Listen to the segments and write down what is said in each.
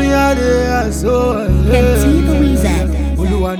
me a day so. MC Louisa. Only one.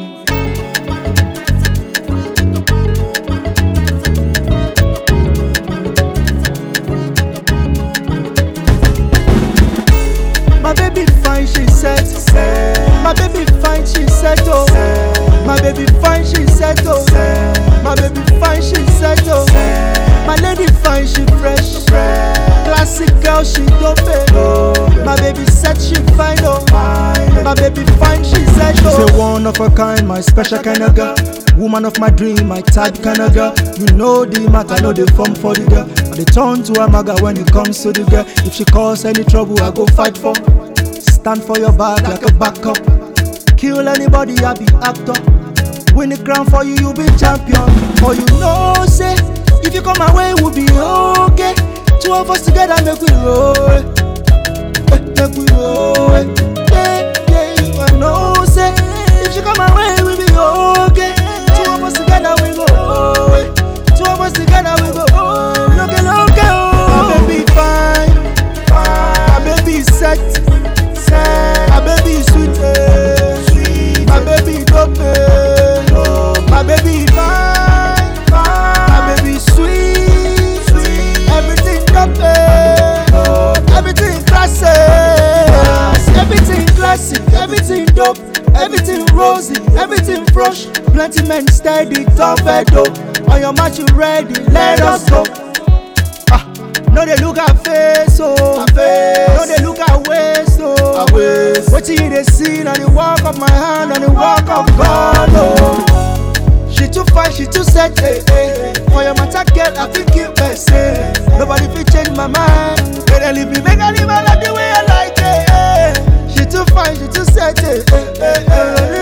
My baby fine, she said. My baby fine, she said. Oh. My baby fine, she said. Oh. My baby fine, she said. Oh. My lady fine, she fresh. Classic girl, she dope. My baby said she fine. Oh. My baby fine, she said. Oh. She's a one of a kind, my special kind of girl. Woman of my dream, my type kind of girl. You know the matter, know the form for the girl. I dey turn to a maga when it comes to the girl. If she cause any trouble, I go fight for. Stand for your back like a backup. Kill anybody, I be actor. Win the crown for you, you be champion. For you know, say, if you come my way, we'll be okay. Two of us together, make we roll. Make we roll. Yeah, yeah, I know, say, if you come my way, we'll be okay. Two of us together, we go. Two of us together, we go. Look at, my baby fine. My baby set. My baby sweet, my baby dope, my baby fine, my baby sweet, everything dope, everything classy, everything classic, everything dope, everything rosy, everything fresh. Plenty men steady, top head dope. On your match you ready, let us go. No they look at face, oh. No they look at waist, oh. What you they see on the walk of my hand, on the walk of God, oh. She too fine, she too set, eh, eh. For your matter, girl, I think it best, eh. Nobody fit change my mind. They don't leave me, make I live my life the way I like it, eh. She too fine, she too set, eh, eh, eh, eh.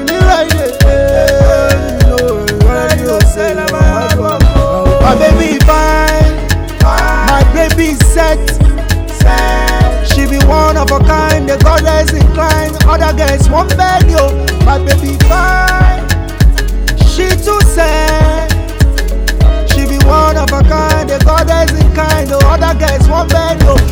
My baby fine. My baby set. She be one of a kind, the goddess inclined. Other girls won't beg yo. My baby fine. She too sad. She be one of a kind, the goddess inclined. The other girls won't beg yo.